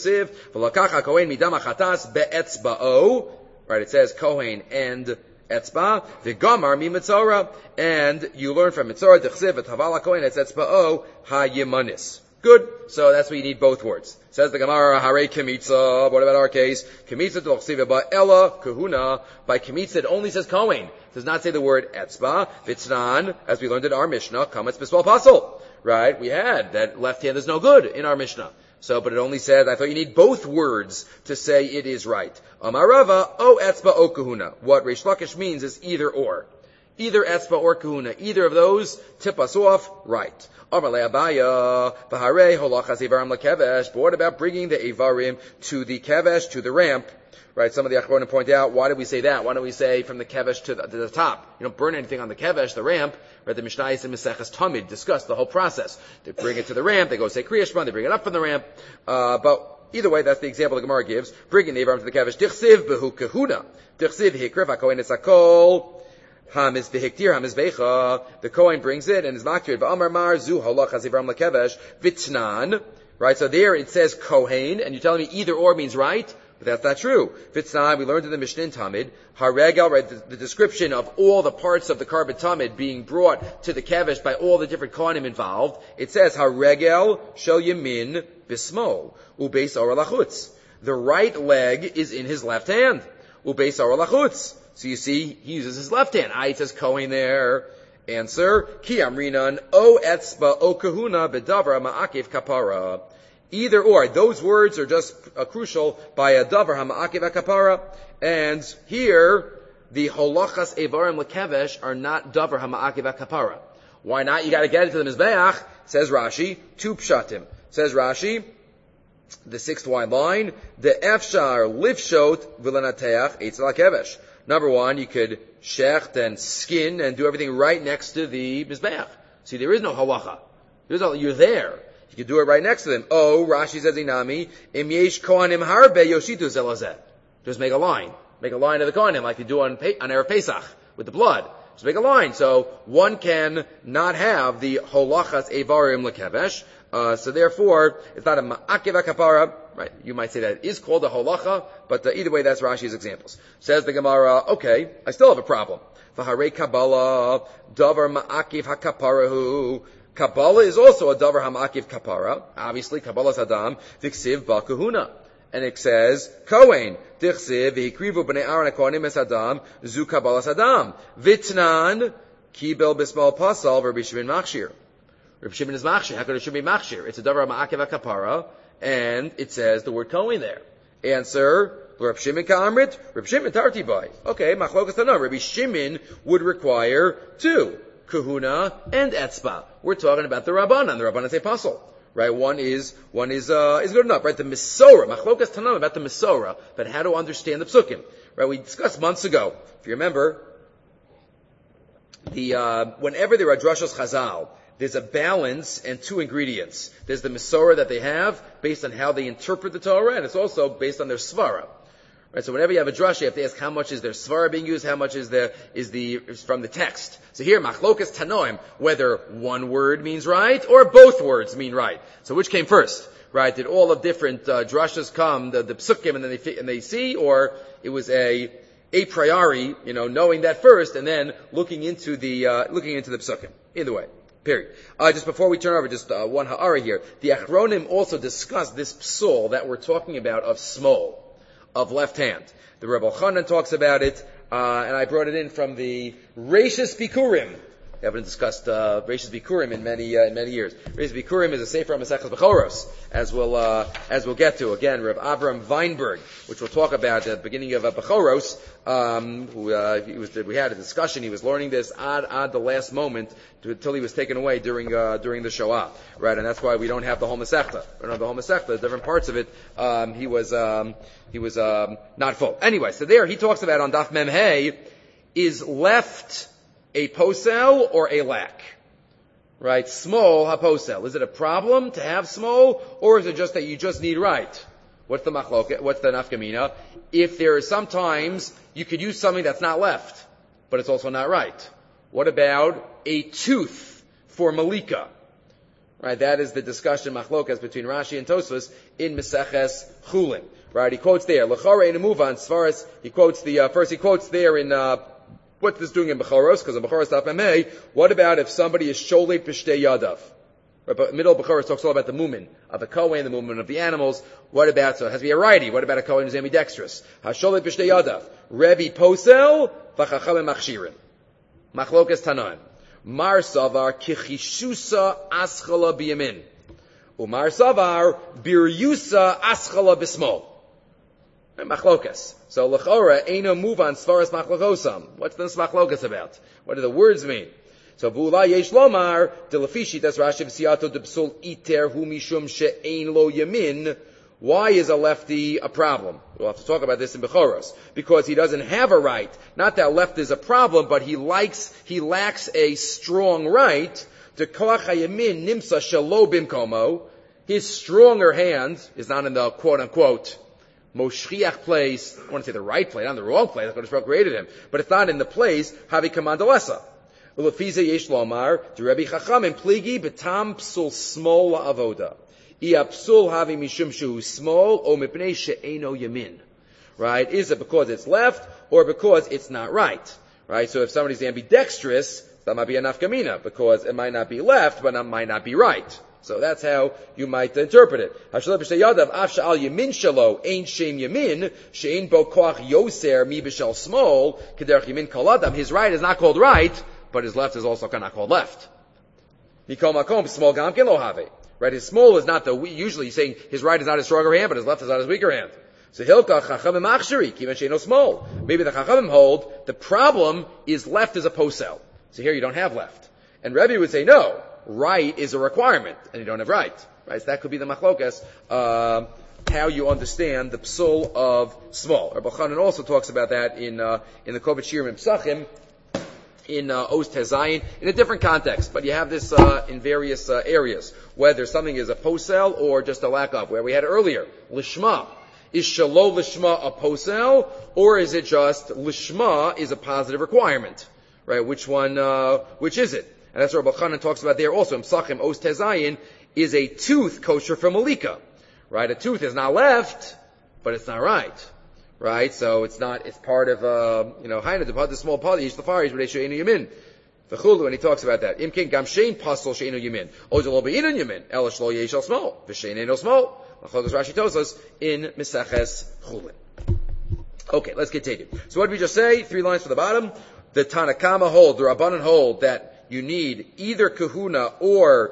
Right, it says Kohen and etzba. The Gamar mi Mitzora. And you learn from Mitzora, Dechsiv, Tavala Kohen, it's etzba'o ha-yemanis. Good. So that's why you need both words. Says the Gemara, Hare Kemitza. What about our case? Kemitza d'chsiva ba'ela kahuna. By Kemitza it only says Kohen. It does not say the word etzba. Vitznan, as we learned in our Mishnah, kametz b'sval pasol. Right? We had that left hand is no good in our Mishnah. So, but it only said, I thought you need both words to say it is right. Amarava, o etzba, o kahuna. What Reish Lakish means is either or. Either etzba or kahuna, either of those tip us off, right. But what about bringing the Evarim to the Kevesh, to the ramp? Right, some of the Achronim point out, why do we say that? Why don't we say from the Kevesh to the top? You don't burn anything on the Kevesh, the ramp. Right, the Mishnayos and Maseches Tamid discuss the whole process. They bring it to the ramp, they go say Kriya Shema, they bring it up from the ramp. But either way, that's the example the Gemara gives. Bringing the Evarim to the Kevesh. Dichsiv behu kahuna. Dichsiv hikrif hakohen etzakol. Hamis v'hiktir, hamis v'echa. The Kohen brings it and is maktir. V'amar mar zu halach hazivarim lekevesh v'tnan. Right, so there it says Kohen, and you're telling me either or means right? But that's not true. V'tnan, we learned in the Mishnah Tamid, haregel, right, the description of all the parts of the Karban Tamid being brought to the Kevesh by all the different Kohanim involved. It says, haregel shel yamin bismol, ubeis or lachutz. The right leg is in his left hand. Ubeis or lachutz. So you see, he uses his left hand. It says Kohen there. Answer, Ki amrinan o etzba o kahuna bedavar ma'akiv kapara. Either or. Those words are just crucial by a davar ha'ma'akiv kapara. And here, the holachas evarim lekevesh are not davar ha'ma'akiv kapara. Why not? You gotta get it to the Mizbeach. Says Rashi, two pshatim. Says Rashi, the sixth wide line, the efshar lifshot v'lanateach eitz lakevesh. Number one, you could shecht and skin and do everything right next to the Mizbeach. See, there is no halacha. You're there. You could do it right next to them. Oh, Rashi says inami, im yesh kohanim harbe yoshitu zelazeh. Just make a line. Make a line of the kohanim like you do on Erev Pesach with the blood. Just make a line. So one can not have the holachas evarim lekevesh. So therefore, it's not a ma'akiv kapara, right? You might say that it is called a holacha, but either way, that's Rashi's examples. Says the Gemara, okay, I still have a problem. V'harei Kabbalah, davar ma'akiv hakaparahu. Kabbalah is also a davar ha'ma'akiv kapara. Obviously, Kabbalah's Adam, v'ksiv ba'kuhuna. And it says, Kohen, dichsiv, v'hikrivu b'nei Aaron ha'kohanim es Adam, zu Kabbalah's Adam. V'tnan, kibel b'smal pasal, v'Rabbi Shimon machshir. Reb Shimon is machshir. How could it should be machshir? It's a davar ma'akev kapara, and it says the word Kohen there. Answer, Reb Shimon ka'amrit, Reb Shimon tarti bai. Okay, machlokas tana. Rabbi Shimon would require two, kahuna and etzba. We're talking about the Rabbanan. The Rabbanan say pasul. Right? One is good enough. Right? The Mesorah, machlokas tanam about the Mesorah, but how to understand the psukim. Right? We discussed months ago. If you remember, whenever there are drashos chazal, there's a balance and two ingredients. There's the Mesorah that they have based on how they interpret the Torah, and it's also based on their svara. Right? So whenever you have a drasha, you have to ask how much is their svara being used, how much is from the text. So here, machlokas tanoim, whether one word means right or both words mean right. So which came first? Right? Did all of different drashas come, the psukim, and then they see, or it was a priori, knowing that first, and then looking into the psukim. Either way. Period. Just before we turn over, just one ha'ara here. The Achronim also discussed this psul that we're talking about of smol, of left hand. The Rebbe Chanan talks about it, and I brought it in from the Reishis Bikurim. We haven't discussed Reishis Bikurim in many years. Reishis Bikurim is a sefer on Maseches Bechoros, as we'll get to. Again, Rav Avram Weinberg, which we'll talk about at the beginning of Bechoros. We had a discussion. He was learning this at the last moment until he was taken away during the Shoah, right? And that's why we don't have the whole Masechta. We don't have the whole Masechta. Different parts of it. He was not full. Anyway, so there he talks about on Daf Mem Hey, is left a posel or a lack? Right? Small haposel. Is it a problem to have small, or is it just that you just need right? What's the machloket? What's the nafkamina? If there is sometimes you could use something that's not left, but it's also not right. What about a tooth for malika? Right? That is the discussion machlokas between Rashi and Tosfos in Meseches Chulin. Right? He quotes there. L'chare in Muvan Svaras. He quotes first. He quotes there in what's this doing in Bechoros? Because in Bechoros Daf Mem Hey, what about if somebody is sholei pishtei yadav? Right, but middle of Bechoros talks all about the movement of the Kohen, the movement of the animals. What about, so it has to be a righty. What about a Kohen who's ambidextrous? Ha-sholei pishtei yadav. Revi posel, v'chachamim machshirin. Machlokas tanan. Mar savar kichishusa aschala biyamin. Umar savar biryusa aschala bismol. Machlokas. So l'chora eino move on svaras machlokosam. What's this machlokas about? What do the words mean? So v'ula yesh lomar delafishi das Rashi v'siyato debsul iter hu mishum she'ein lo yamin. Why is a lefty a problem? We'll have to talk about this in Bechoros. Because he doesn't have a right. Not that left is a problem, but he lacks a strong right. To koach hayamin nimsa shelo bimkomo. His stronger hand is not in the quote unquote moshriach place. I want to say the right place, not the wrong place. That's what created him. But it's not in the place havi kamandalesa. Ulefize yesh lomar to Rebbe Chachamim pligi betam psul smol avoda. Iapsul havi mishum shehu small o mipnei she'eno yamin. Right? Is it because it's left or because it's not right? Right? So if somebody's ambidextrous, that might be a nafkamina because it might not be left, but it might not be right. So that's how you might interpret it. Hashalav b'sheyadav af sha'al yamin shalo ein shem yamin she'ein bo koach yoser mi b'shal small kederach yamin kol adam. His right is not called right, but his left is also not called left. Mikol makom small gamkin lo have. Right, his small is not usually he's saying his right is not his stronger hand, but his left is not his weaker hand. So hilka chachamim achsheri, kivan sheino small. Maybe the chachamim hold, the problem is left is a posel. So here you don't have left. And Rebbe would say, no, right is a requirement, and you don't have right. Right, so that could be the machlokas, how you understand the psul of small. Rabbi Chanan also talks about that in the Kovach Shirim Psachim, in Oz Tezayin, in a different context, but you have this in various areas, whether something is a posel or just a lack of, where we had earlier, lishma. Is shalo lishma a posel, or is it just lishma is a positive requirement? Right, which is it? And that's what Rabbi Chanan talks about there also, in Psachim, Oz Tezayin, is a tooth kosher for malika. Right, a tooth is not left, but it's not right. Right, so it's part of, Haina, the small part, Yish Lafarish, but She'enu Yamin. V'chulu, and he talks about that. Imkin Gam Shein Pasol She'enu Yamin. Ozel Lo Be'inun Yamin. El Shlo Yesh El Small. V'Shein Eno Small. L'chodos Rashi tells us in Meseches Chulin. Okay, let's continue. So what did we just say? 3 lines from the bottom. The Tanakama hold, the Rabbanan hold that you need either kahuna or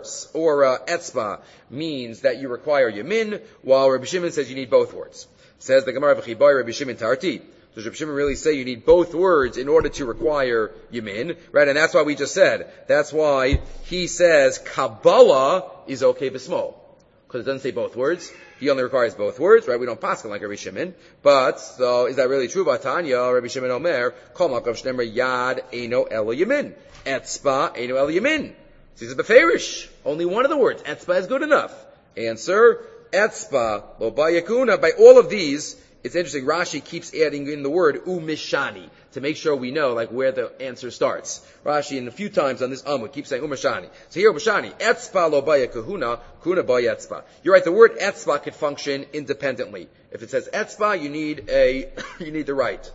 etzba means that you require yamin, while Rabbi Shimon says you need both words. Says the Gemara v'chibai Rabbi Shimon tarti. Does Rabbi Shimon really say you need both words in order to require yamin? Right, and that's why we just said. That's why he says Kabbalah is okay b'smol. Because it doesn't say both words. He only requires both words, right? We don't paskin like Rabbi Shimon. But, so, is that really true? Vatanya, Rabbi Shimon Omer, Kol Makav Shnemer Yad Eino Elo Yamin. Etzba Eino Elo Yamin. So he says beferish. Only one of the words. Etzba is good enough. Answer, Etzba, Lo Bayakuna. By all of these, it's interesting, Rashi keeps adding in the word umishani to make sure we know where the answer starts. Rashi, in a few times on this Amud, keeps saying umishani. So here umishani, etzba lo baya kahuna, kuna baya etzba. You're right, the word etzba could function independently. If it says etzba, you need the right.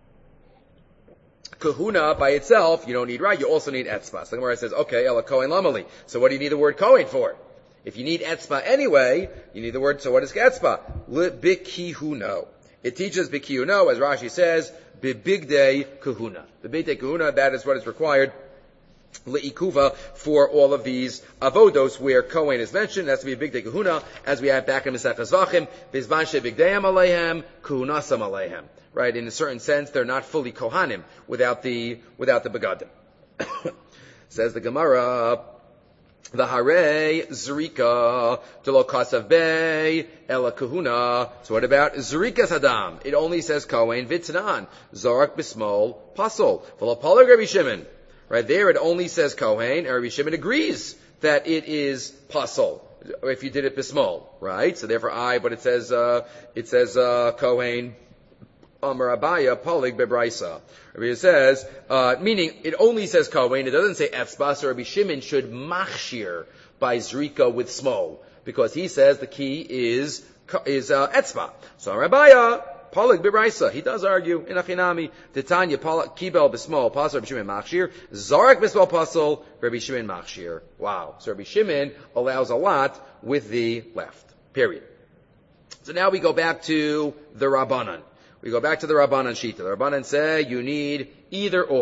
Kahuna by itself, you don't need right, you also need etzba. So the Gemara says, okay, ela kohen lamali. So what do you need the word kohen for? If you need etzba anyway, you need the word, so what is etzba? Bikihuno. It teaches bikihuno, as Rashi says, bibigdei kahuna. The bigdei kahuna, that is what is required le'ikuva for all of these avodos where kohen is mentioned. It has to be a bigdei kahuna, as we have back in Maseches Zvachim, bizman shebigdeiam aleihem, kahunasam aleihem. Right, in a certain sense, they're not fully kohanim without the begadim. Says the Gemara, the hare zrika delo kasav bei ela kahuna. So what about zrika sadam? It only says kohen vitnan zarak bismol pasol v'lo palag Rabbi Shimon. Right there, it only says kohen, and Rabbi Shimon agrees that it is pasol if you did it bismol. Right, so therefore but it says kohen. Amar Abaya Polig Bebraisa. Rabbi says, meaning it only says Kohen, it doesn't say Etzba, so Rabbi Shimon should machshir by Zrika with smol, because he says the key is Etzba. So Amar Abaya Polig Bebraisa, he does argue in Achinami, Titanya Kibel Bismol, Pasal Rabbi Shimon machshir, Zarak Bismol Pasal, Rabbi Shimon machshir. Wow. So Rabbi Shimon allows a lot with the left. Period. So now we go back to the Rabbanan. We go back to the Rabbanan Shita. The Rabbanan say you need either or.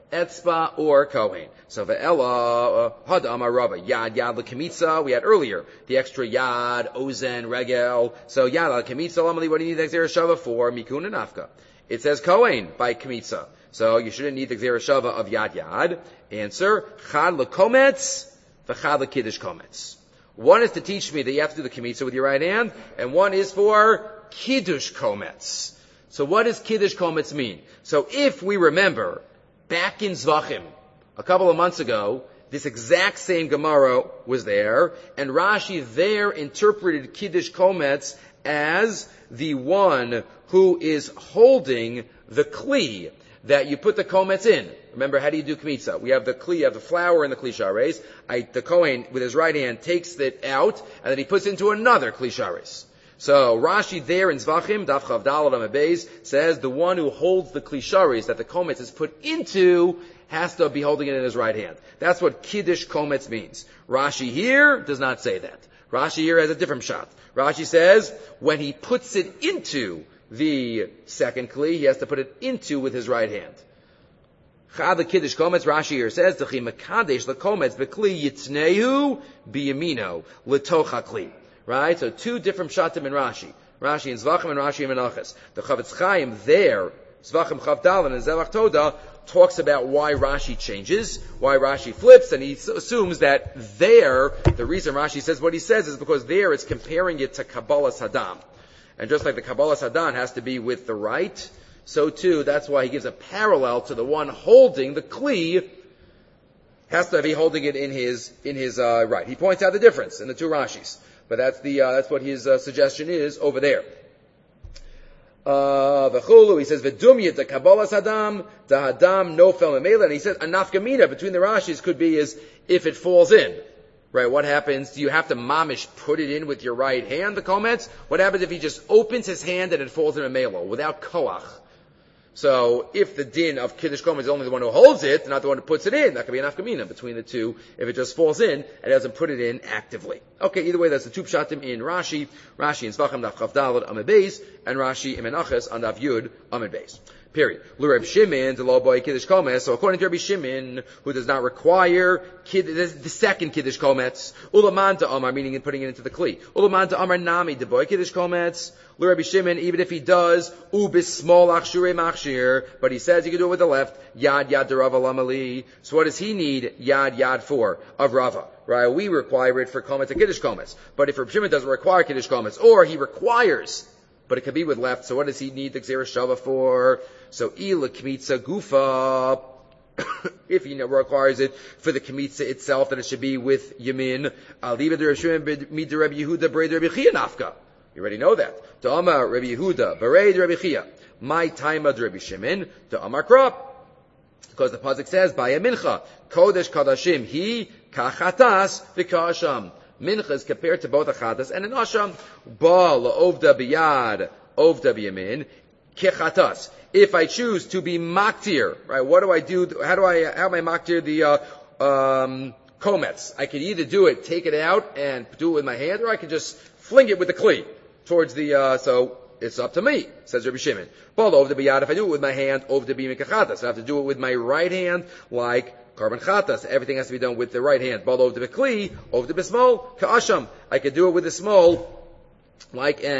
etzba or kohen. So ve'ela had amar Rava yad l'kemitza. We had earlier the extra yad, ozen, regel. So yad l'kemitza. Lamali, what do you need the gzera shava for? Mikun and nafka. It says kohen by kemitza. So you shouldn't need the gzera shava of yad. Answer: chad l'kometz, v'chad l'kiddush kometz. One is to teach me that you have to do the kemitza with your right hand, and one is for kiddush kometz. So what does kiddush kometz mean? So if we remember, back in Zvachim, a couple of months ago, this exact same Gemara was there, and Rashi there interpreted kiddush kometz as the one who is holding the kli that you put the kometz in. Remember, how do you do kmitza? We have the kli, you have the flour in the kli shares. The kohen, with his right hand, takes it out, and then he puts it into another kli shares. So, Rashi there in Zvachim, Daf Chav Daled Amud Beis, says the one who holds the kli shares that the kometz is put into has to be holding it in his right hand. That's what kiddush kometz means. Rashi here does not say that. Rashi here has a different shot. Rashi says, when he puts it into the second kli, he has to put it into with his right hand. Chad the kiddush kometz, Rashi here says, D'chi mekadesh l'kometz b'kli yitznehu b'yamino l'tocha kli. Right? So two different shatim in Rashi. Rashi in Zvachim and Rashi in Menachos. The Chavetz Chaim there, Zvachim Chav Daled and Zevach Toda, talks about why Rashi changes, why Rashi flips, and he assumes that there, the reason Rashi says what he says is because there it's comparing it to Kabbalah Saddam. And just like the Kabbalah Saddam has to be with the right, so too, that's why he gives a parallel to the one holding the kli, has to be holding it in his right. He points out the difference in the two Rashis. But that's what his suggestion is over there. V'chulu, he says, v'dumya the Kabbalah Saddam, the Hadam nofel memela, and he says, a nafkamina between the Rashis could be is if it falls in. Right, what happens? Do you have to mamish put it in with your right hand, the kometz? What happens if he just opens his hand and it falls in a melo, without koach? So, if the din of kiddush kometz is only the one who holds it, not the one who puts it in, that could be an afkamina between the two, if it just falls in and doesn't put it in actively. Okay, either way, that's the two pshatim in Rashi in Zvachim Daf Chav Daled Amud Beis, and Rashi in Menachos on Daf Yud Amud Beis. Period. L'Reb Shimon, the law boy kiddush kometz. So according to Rabbi Shimon, who does not require the second kiddush kometz, ulamanta amar, meaning putting it into the kli. Ulamanta amar nami, the boy kiddush kometz. L'Rabbi Shimon, even if he does, ubis small achshure machshir, but he says he can do it with the left, yad derava lamali. So what does he need yad for? Of Rava. Right? We require it for kometz and kiddush kometz. But if Rabbi Shimon doesn't require kiddush kometz, or he requires, but it can be with left, so what does he need the gzera shava for? So ila kmitza gufa, if he requires it for the kmitza itself, then it should be with yamin. Aliva de Rabbi Shimon mid Rabbi Yehuda b'rei Rabbi Chia nafka. You already know that. To Amar Rabbi Yehuda b'rei Rabbi Chia. My time of Rabbi Shimon to Amar Krop. Because the pasuk says by a mincha kodesh kadashim he kachatas v'kasham. Mincha is compared to both a chatas and an asham. Ba la'ovda biyad ovda biyamin kechatas. If I choose to be maktir, right? What do I do? How am I maktir the kometz? I can either do it, take it out, and do it with my hand, or I can just fling it with the kli towards the. So it's up to me, says Rabbi Shimon. But over the biyad, if I do it with my hand, over the biyamin kechatas, I have to do it with my right hand, like carbon chatas. Everything has to be done with the right hand. But over the kli, over the bismol, ka'asham. I can do it with the small. Like the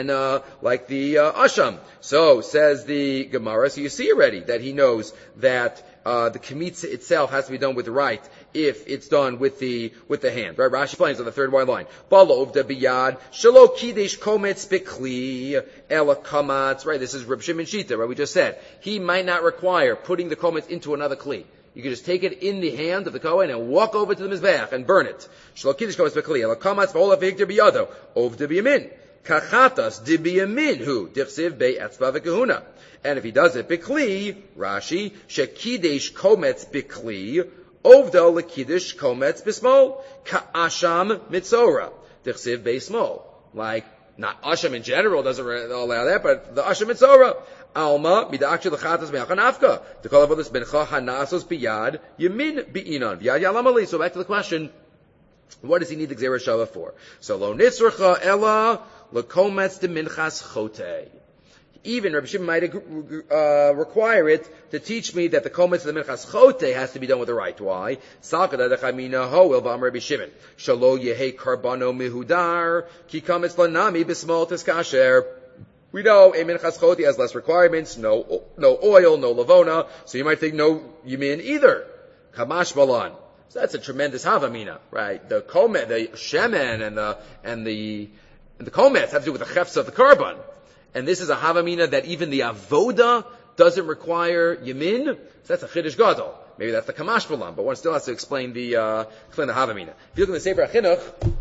asham. So says the Gemara. So you see already that he knows that the kemitza itself has to be done with the right if it's done with the hand. Right? Rashi explains on the third wide line. Balov de biyad shelo kidesh kometz bikli ela kamatz. Right? This is Reb Shimon Shita. Right? We just said he might not require putting the kometz into another kli. You can just take it in the hand of the kohen and walk over to the mizbeach and burn it. Shelo kidesh kometz bikli ela kamatz v'olav hikter biyado ov de biyamin. Kachatas dibiyamin hu dichsiv bei etzba v'kehuna. And if he does it bikli, Rashi shekidesh kometz bikli ovda lekidesh kometz bismol ka'asham mitzora dichsiv bei smol. Like not asham in general doesn't allow that, but the asham mitzora. Alma midakshi lechatas me'achanafka to call about this bencha hanasos biyad yamin bi'inon biyad yalamali. So back to the question. What does he need the gzera shava for? So lo nitzracha ella lekometz de minchas chote. Even Rabbi Shimon might require it to teach me that the kometz of the minchas chote has to be done with the right. Why? Salkada dechamina hoel ba'am Rabbi Shimon shalo yehe karbano mihudar ki kometz lanami b'smol tiskasher. We know a minchas chote has less requirements, no oil, no lavona, so you might think no yamin either. Kamash balan. So that's a tremendous havamina, right? The komet, the shemen, and the kometz have to do with the chefs of the carbon. And this is a havamina that even the avoda doesn't require yamin. So that's a chiddush gadol. Maybe that's the kamash balan, but one still has to explain the havamina. If you look in the Sefer HaChinuch,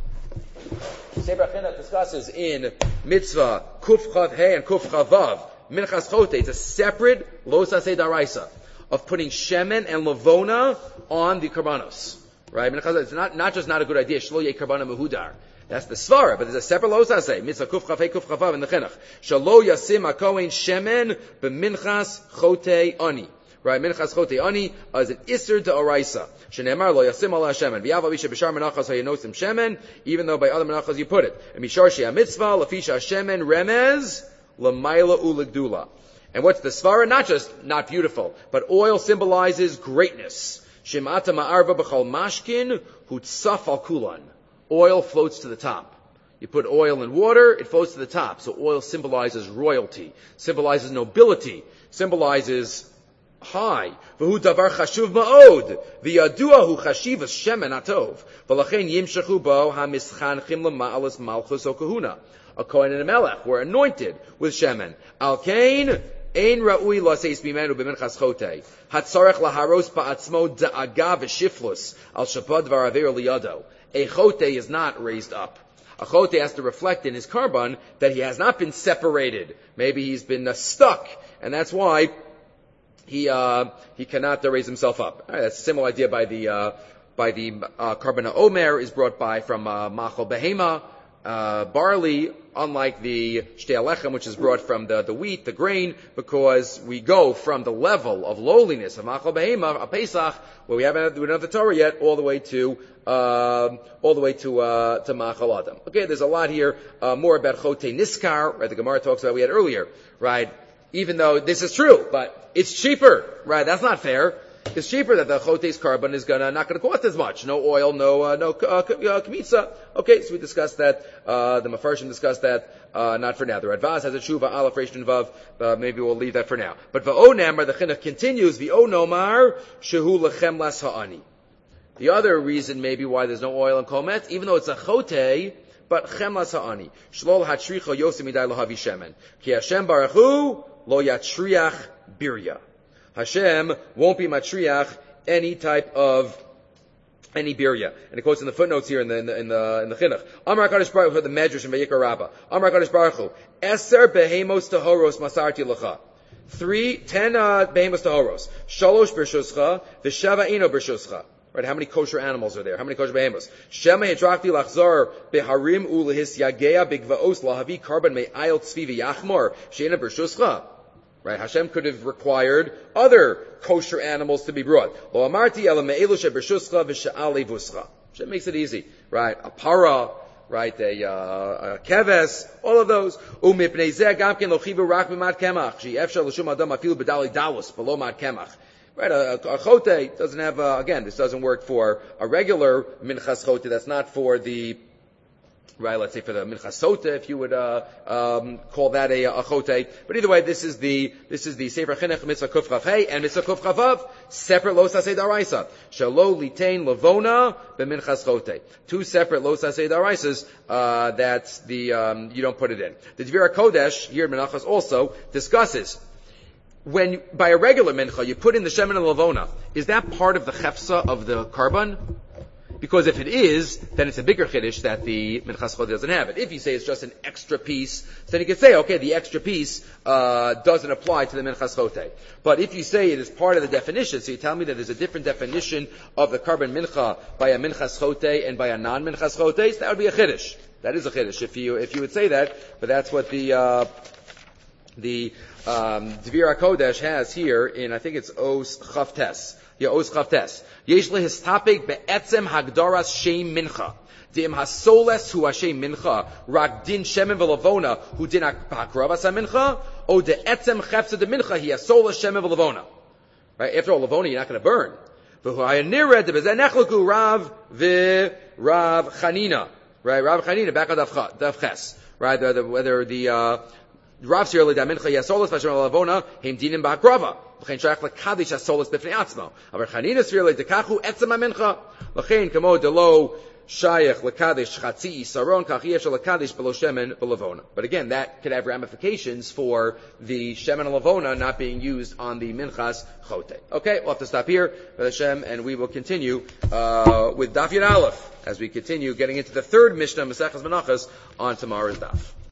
discusses in mitzvah kuf chav hey and kuf chav vav minchas chote. It's a separate lo saseh daraisa of putting shemen and lavona on the karbanos. Right? It's not just not a good idea. Shlo yeh karbana mehudar. That's the svara, but there's a separate lo saseh mitzvah kuf chav hey kuf chav vav in the chinuch. Shalo yasim hakohen shemen b'minchas chote ani. Right, minchas chote ani is an iser to oraisa. Shenemar lo yasim ala shemen. V'yava visha b'shar menachas hayanosim shemen. Even though by other menachas you put it. And mishar shea mitzvah lafisha shemen remez l'mayla u'legdula. And what's the svara? Not beautiful, but oil symbolizes greatness. Shemata ma'arva b'chol mashkin hutzaf al kulan. Oil floats to the top. You put oil in water, it floats to the top. So oil symbolizes royalty, symbolizes nobility, symbolizes high. V'hu davar chashuv ma'od. V'yaduahu chashivas shemen atov. V'lachen yimshachu bo hamischanchim l'ma'alas malchus o kahuna. A kohen and a melech were anointed with shemen. Al kain ein ra'ui laseis bimenu b'minchas chote. Hatzarech laharos ba'atzmo da'aga v'shiflus al shapad v'araver liyado. A chote is not raised up. A chote has to reflect in his carbon that he has not been separated. Maybe he's been stuck, and that's why he cannot raise himself up. All right, that's a similar idea by the carbon omer is brought by from machal behema, barley, unlike the shtei alechem, which is brought from the wheat, the grain, because we go from the level of lowliness of machal behema, a Pesach, where we don't have the Torah yet, all the way to machal adam. Okay, there's a lot here, more about chote niskar, right? The Gemara talks about we had earlier, right? Even though this is true, but it's cheaper, right? That's not fair. It's cheaper that the chote's carbon is not gonna cost as much. No oil, no kmitza. Okay, so we discussed that. The Mefarshim discussed that. Not for now. The Radvaz has a tshuva alaf reish nun vav. Maybe we'll leave that for now. But v'onemar, the chinuch continues. V'onomar shehu lechem las ha'ani. The other reason maybe why there's no oil in komet, even though it's a chote, but chem las ha'ani. Shlol hatzricha yosim midai lo havi shemen. Ki Hashem baruch hu lo yatriach birya. Hashem won't be matriach any type of any birya. And it quotes in the footnotes here in the chinuch. Amar HaKadosh Baruch Hu, the Medrash in Vayikra Rabbah. Amar HaKadosh Baruch Hu, Eser behemos tahoros masarti lecha. 10 behemos tahoros. Shalosh b'rshuscha, v'sheva ino b'rshuscha. Right, how many kosher animals are there? How many kosher behemos? Shema hedrakti lachzar beharim ulehis yagea bigvaos lahavi karban me'ayot tzvi v'yachmor she'ena b'rshuscha. Right, Hashem could have required other kosher animals to be brought. Lo amarti ela me'elu she'b'rshuscha v'sha'ale vuscha. Hashem makes it easy. Right, a para, right, a keves, all of those. U'mipnei zeh gamken lo chivu rak b'mat kemach. She'efshar l'shum adam afilu b'dali dalus below mat kemach. Right, a chote doesn't have, again, this doesn't work for a regular minchas chote. That's not for the, right, let's say for the minchas sota, if you would, call that a chote. But either way, this is the Sefer Chinuch, mitzvah kuf chav hey, and mitzvah kuf chav vav, separate lo saseh daraisa. Shalo litain lavona b'minchas chote. 2 separate lo saseh daraisas, that's the, you don't put it in. The Dvira Kodesh, here in Menachos also, discusses, when, by a regular mincha, you put in the shemen and lavona, is that part of the chefsa of the carbon? Because if it is, then it's a bigger chiddush that the minchas chote doesn't have it. If you say it's just an extra piece, then you could say, okay, the extra piece, doesn't apply to the minchas chote. But if you say it is part of the definition, so you tell me that there's a different definition of the carbon mincha by a minchas chote and by a non-minchas chote, so that would be a chiddush. That is a chiddush if you would say that, but that's what the Dvira Kodesh has here in, I think it's Os Chavtes. Yeah, Os Chavtes. Yesh lehistapik be'etzem hagdaras shem mincha. Dim hasoles hu Hashem mincha, rak din shemen v'lavona, hu din hakrava sa mincha, o de etzem chefza de mincha, he hasoles shemen v'lavona. Right? After all, lavona you're not going to burn. V'hu de bezen echlaku Rav Chanina. Right? Rav Chanina, back on Daf Ches. Right? Whether the Rav Sir da mincha yasolas v'Hashem v'lavona, heim dinim ba'akrava. L'chein shayach l'kadish hasolas b'fnei atzmo. Aber Chanina Sir dekachu etzem mincha. L'chein kamo delo shayach l'kadish chatzi isaron kach yesh l'kadish below shemen v'lavona. But again, that could have ramifications for the shemen and lavona not being used on the minchas chote. Okay, we'll have to stop here, Hashem, and we will continue with Daf Yud Aleph as we continue getting into the third Mishnah Maseches Menachos on tomorrow's Daf.